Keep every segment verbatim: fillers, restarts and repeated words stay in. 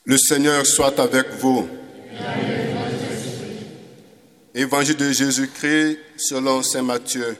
Le Seigneur soit avec vous. Évangile de Jésus-Christ selon saint Matthieu.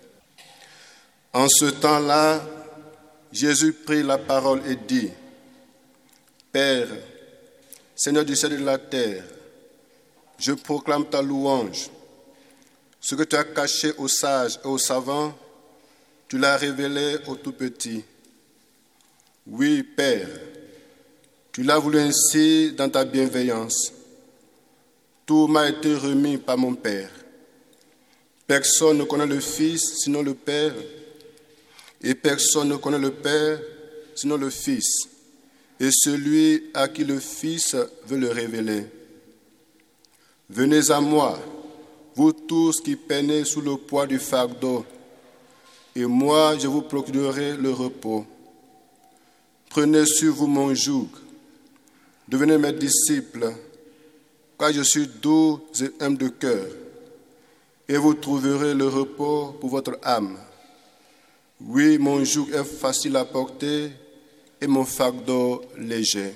En ce temps-là, Jésus prit la parole et dit : Père, Seigneur du ciel et de la terre, je proclame ta louange. Ce que tu as caché aux sages et aux savants, tu l'as révélé aux tout-petits. Oui, Père, tu l'as voulu ainsi dans ta bienveillance. Tout m'a été remis par mon Père. Personne ne connaît le Fils sinon le Père, et personne ne connaît le Père sinon le Fils, et celui à qui le Fils veut le révéler. Venez à moi, vous tous qui peinez sous le poids du fardeau, et moi je vous procurerai le repos. Prenez sur vous mon joug, devenez mes disciples, car je suis doux et humble de cœur, et vous trouverez le repos pour votre âme. Oui, mon joug est facile à porter et mon fardeau léger.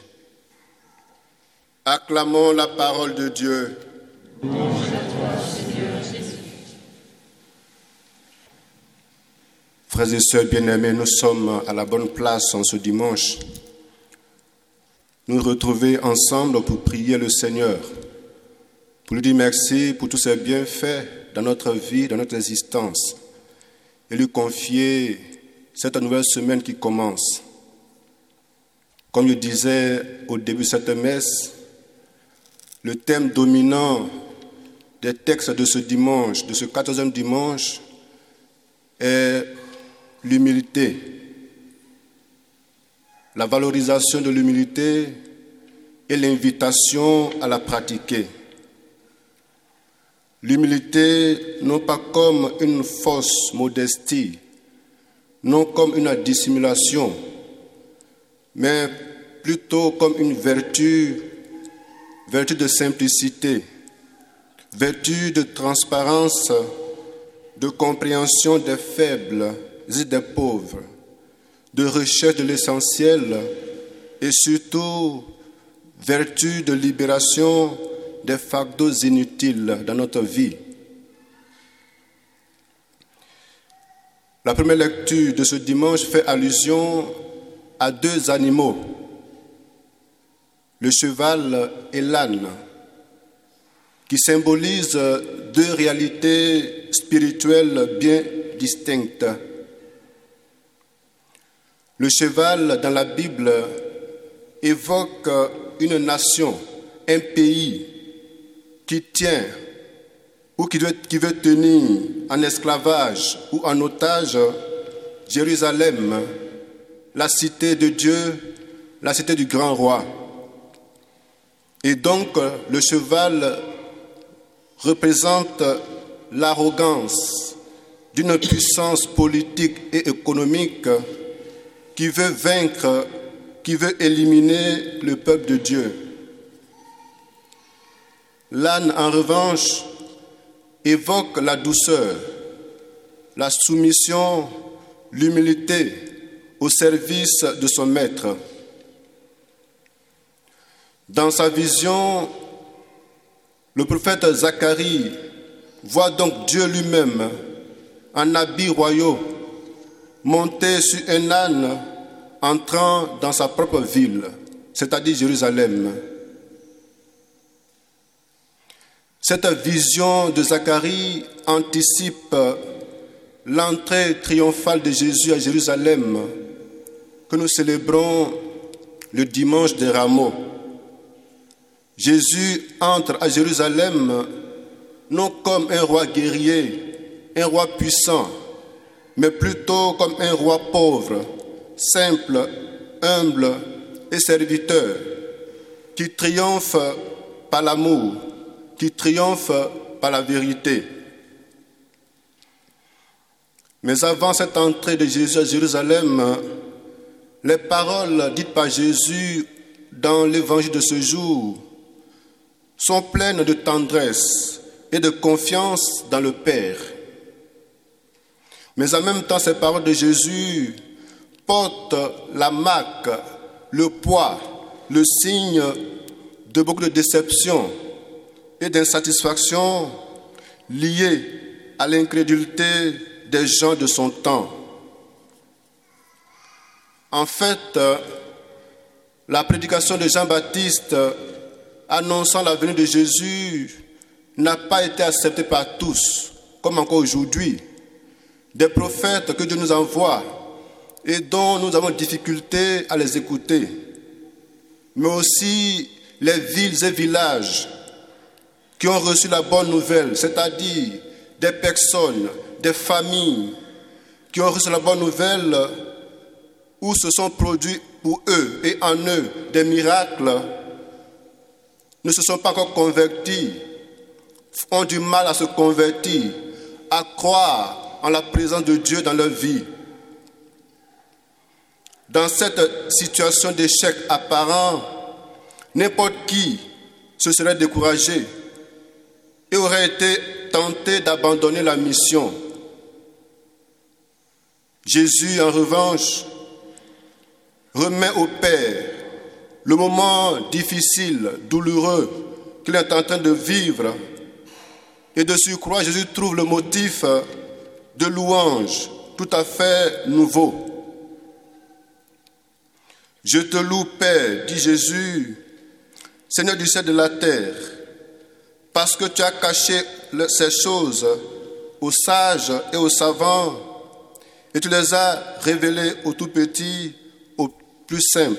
Acclamons la parole de Dieu. Louange à toi, Seigneur Jésus. Frères et sœurs bien-aimés, nous sommes à la bonne place en ce dimanche. Nous retrouver ensemble pour prier le Seigneur, pour lui dire merci pour tous ses bienfaits dans notre vie, dans notre existence, et lui confier cette nouvelle semaine qui commence. Comme je disais au début de cette messe, le thème dominant des textes de ce dimanche, de ce quatorzième dimanche, est l'humilité. La valorisation de l'humilité et l'invitation à la pratiquer. L'humilité, non pas comme une fausse modestie, non comme une dissimulation, mais plutôt comme une vertu, vertu de simplicité, vertu de transparence, de compréhension des faibles et des pauvres, de recherche de l'essentiel et surtout vertu de libération des fardeaux inutiles dans notre vie. La première lecture de ce dimanche fait allusion à deux animaux, le cheval et l'âne, qui symbolisent deux réalités spirituelles bien distinctes. Le cheval, dans la Bible, évoque une nation, un pays qui tient ou qui veut, qui veut tenir en esclavage ou en otage Jérusalem, la cité de Dieu, la cité du grand roi. Et donc, le cheval représente l'arrogance d'une puissance politique et économique qui veut vaincre, qui veut éliminer le peuple de Dieu. L'âne, en revanche, évoque la douceur, la soumission, l'humilité au service de son maître. Dans sa vision, le prophète Zacharie voit donc Dieu lui-même en habits royaux, monté sur un âne, entrant dans sa propre ville, c'est-à-dire Jérusalem. Cette vision de Zacharie anticipe l'entrée triomphale de Jésus à Jérusalem que nous célébrons le dimanche des Rameaux. Jésus entre à Jérusalem non comme un roi guerrier, un roi puissant, mais plutôt comme un roi pauvre, simple, humble et serviteur, qui triomphe par l'amour, qui triomphe par la vérité. Mais avant cette entrée de Jésus à Jérusalem, les paroles dites par Jésus dans l'évangile de ce jour sont pleines de tendresse et de confiance dans le Père. Mais en même temps, ces paroles de Jésus portent la marque, le poids, le signe de beaucoup de déceptions et d'insatisfaction liées à l'incrédulité des gens de son temps. En fait, la prédication de Jean-Baptiste annonçant la venue de Jésus n'a pas été acceptée par tous, comme encore aujourd'hui. Des prophètes que Dieu nous envoie et dont nous avons difficulté à les écouter, mais aussi les villes et villages qui ont reçu la bonne nouvelle, c'est-à-dire des personnes, des familles qui ont reçu la bonne nouvelle où se sont produits pour eux et en eux des miracles, ne se sont pas encore convertis, ont du mal à se convertir, à croire en la présence de Dieu dans leur vie. Dans cette situation d'échec apparent, n'importe qui se serait découragé et aurait été tenté d'abandonner la mission. Jésus, en revanche, remet au Père le moment difficile, douloureux qu'il est en train de vivre. Et de surcroît, Jésus trouve le motif de louange tout à fait nouveau. « Je te loue, Père, dit Jésus, Seigneur du ciel et de la terre, parce que tu as caché ces choses aux sages et aux savants, et tu les as révélées aux tout petits, aux plus simples. »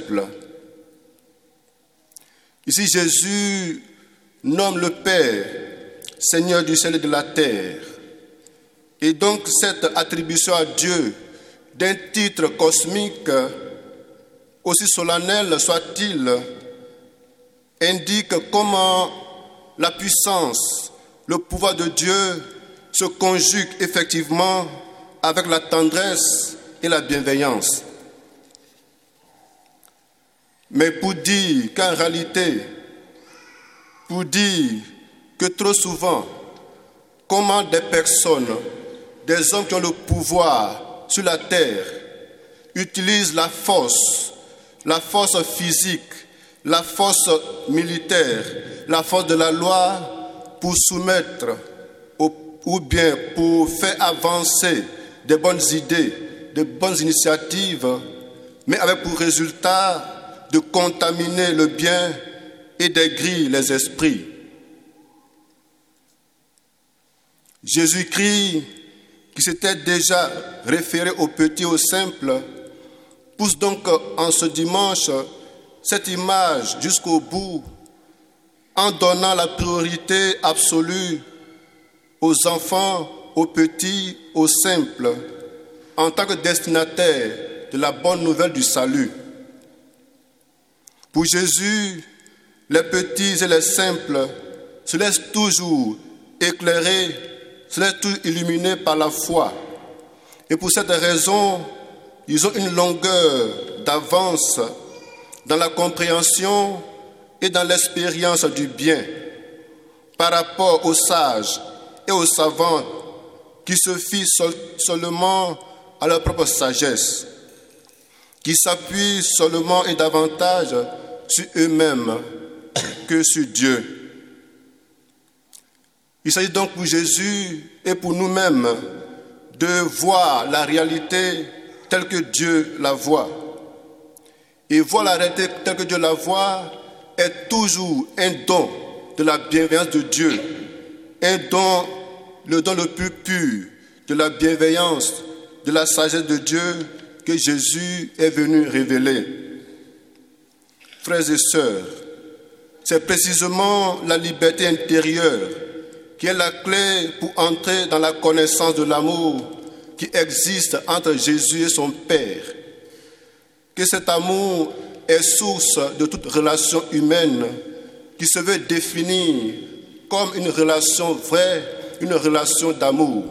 Ici, Jésus nomme le Père Seigneur du ciel et de la terre. Et donc, cette attribution à Dieu d'un titre cosmique, aussi solennel soit-il, indique comment la puissance, le pouvoir de Dieu se conjugue effectivement avec la tendresse et la bienveillance. Mais pour dire qu'en réalité, pour dire que trop souvent, comment des personnes, des hommes qui ont le pouvoir sur la terre, utilisent la force, la force physique, la force militaire, la force de la loi pour soumettre ou bien pour faire avancer des bonnes idées, de bonnes initiatives, mais avec pour résultat de contaminer le bien et d'aigrir les esprits. Jésus-Christ, qui s'était déjà référé aux petits, aux simples, pousse donc en ce dimanche cette image jusqu'au bout, en donnant la priorité absolue aux enfants, aux petits, aux simples, en tant que destinataires de la bonne nouvelle du salut. Pour Jésus, les petits et les simples se laissent toujours éclairer, se laissent toujours illuminer par la foi. Et pour cette raison, ils ont une longueur d'avance dans la compréhension et dans l'expérience du bien par rapport aux sages et aux savants qui se fient sol- seulement à leur propre sagesse, qui s'appuient seulement et davantage sur eux-mêmes que sur Dieu. Il s'agit donc pour Jésus et pour nous-mêmes de voir la réalité telle que Dieu la voit. Et voir la réalité telle que Dieu la voit est toujours un don de la bienveillance de Dieu, un don, le don le plus pur de la bienveillance, de la sagesse de Dieu que Jésus est venu révéler. Frères et sœurs, c'est précisément la liberté intérieure qui est la clé pour entrer dans la connaissance de l'amour qui existe entre Jésus et son Père. Que cet amour est source de toute relation humaine qui se veut définir comme une relation vraie, une relation d'amour.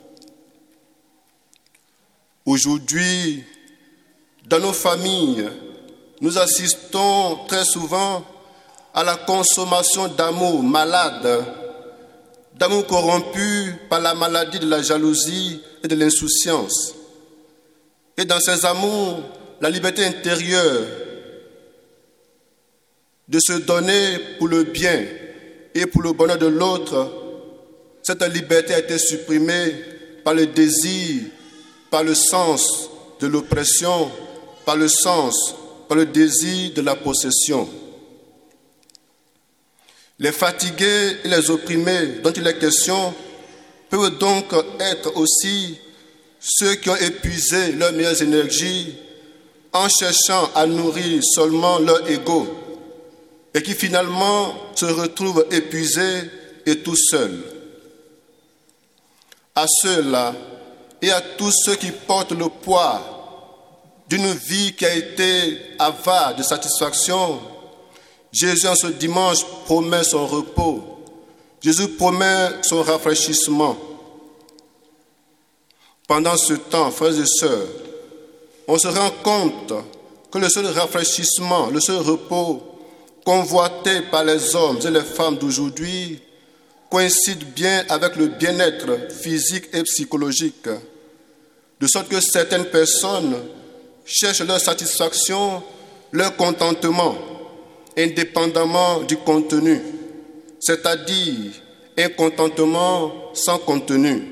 Aujourd'hui, dans nos familles, nous assistons très souvent à la consommation d'amour malade, d'amour corrompu par la maladie de la jalousie et de l'insouciance. Et dans ces amours, la liberté intérieure de se donner pour le bien et pour le bonheur de l'autre, cette liberté a été supprimée par le désir, par le sens de l'oppression, par le sens, par le désir de la possession. Les fatigués et les opprimés dont il est question peuvent donc être aussi ceux qui ont épuisé leurs meilleures énergies en cherchant à nourrir seulement leur ego et qui finalement se retrouvent épuisés et tout seuls. À ceux-là et à tous ceux qui portent le poids d'une vie qui a été avare de satisfaction, Jésus en ce dimanche promet son repos. Jésus promet son rafraîchissement. Pendant ce temps, frères et sœurs, on se rend compte que le seul rafraîchissement, le seul repos convoité par les hommes et les femmes d'aujourd'hui coïncide bien avec le bien-être physique et psychologique, de sorte que certaines personnes cherchent leur satisfaction, leur contentement, indépendamment du contenu, c'est-à-dire un contentement sans contenu.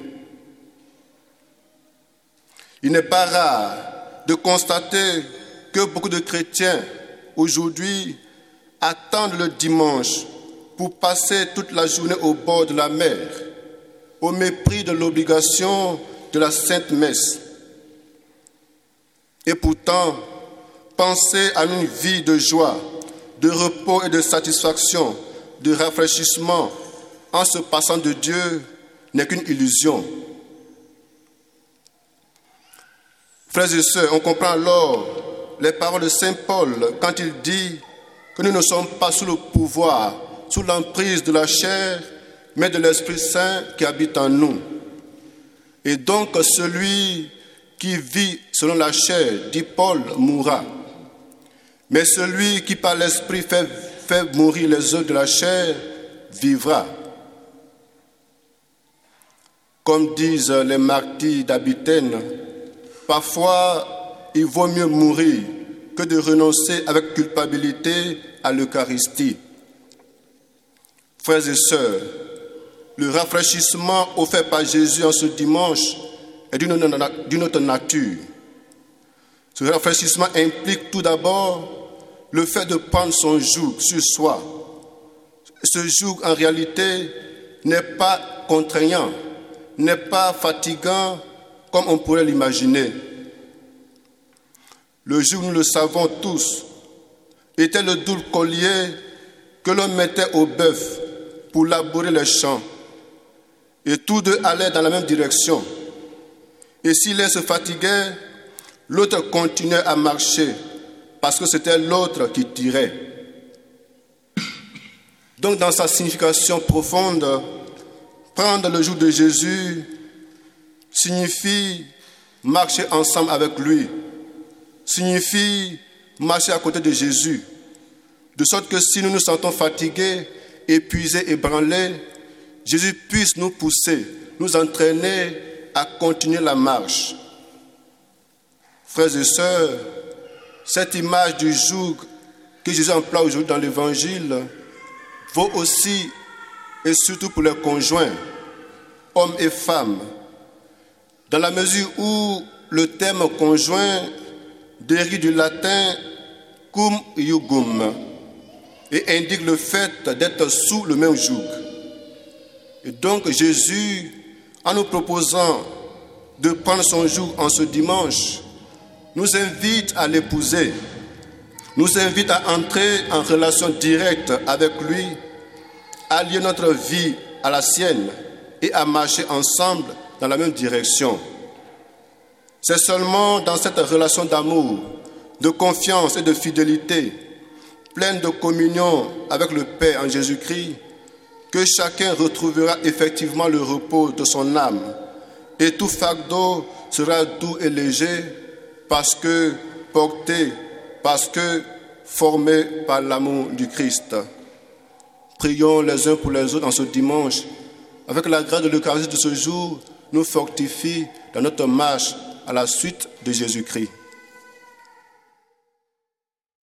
Il n'est pas rare de constater que beaucoup de chrétiens aujourd'hui attendent le dimanche pour passer toute la journée au bord de la mer, au mépris de l'obligation de la Sainte Messe. Et pourtant, penser à une vie de joie, de repos et de satisfaction, de rafraîchissement en se passant de Dieu n'est qu'une illusion. Frères et sœurs, on comprend alors les paroles de Saint Paul quand il dit que nous ne sommes pas sous le pouvoir, sous l'emprise de la chair, mais de l'Esprit Saint qui habite en nous. Et donc celui qui vit selon la chair, dit Paul, mourra. Mais celui qui par l'Esprit fait, fait mourir les œuvres de la chair, vivra. Comme disent les martyrs d'Abythène, parfois il vaut mieux mourir que de renoncer avec culpabilité à l'Eucharistie. Frères et sœurs, le rafraîchissement offert par Jésus en ce dimanche est d'une autre nature. Ce rafraîchissement implique tout d'abord le fait de prendre son joug sur soi. Ce joug, en réalité, n'est pas contraignant, n'est pas fatigant comme on pourrait l'imaginer. Le joug, nous le savons tous, était le double collier que l'on mettait au bœuf pour labourer les champs. Et tous deux allaient dans la même direction. Et si l'un se fatiguait, l'autre continuait à marcher parce que c'était l'autre qui tirait. Donc, dans sa signification profonde, prendre le joug de Jésus signifie marcher ensemble avec lui, signifie marcher à côté de Jésus, de sorte que si nous nous sentons fatigués, épuisés, ébranlés, Jésus puisse nous pousser, nous entraîner à continuer la marche. Frères et sœurs, cette image du joug que Jésus emploie aujourd'hui dans l'Évangile vaut aussi et surtout pour les conjoints, hommes et femmes, dans la mesure où le terme conjoint dérive du latin cum iugum et indique le fait d'être sous le même joug. Et donc Jésus, en nous proposant de prendre son joug en ce dimanche, nous invite à l'épouser, nous invite à entrer en relation directe avec lui, à lier notre vie à la sienne et à marcher ensemble dans la même direction. C'est seulement dans cette relation d'amour, de confiance et de fidélité, pleine de communion avec le Père en Jésus-Christ, que chacun retrouvera effectivement le repos de son âme et tout fardeau sera doux et léger parce que porté, parce que formé par l'amour du Christ. Prions les uns pour les autres en ce dimanche, avec la grâce de l'Eucharistie de ce jour, nous fortifie dans notre marche à la suite de Jésus-Christ.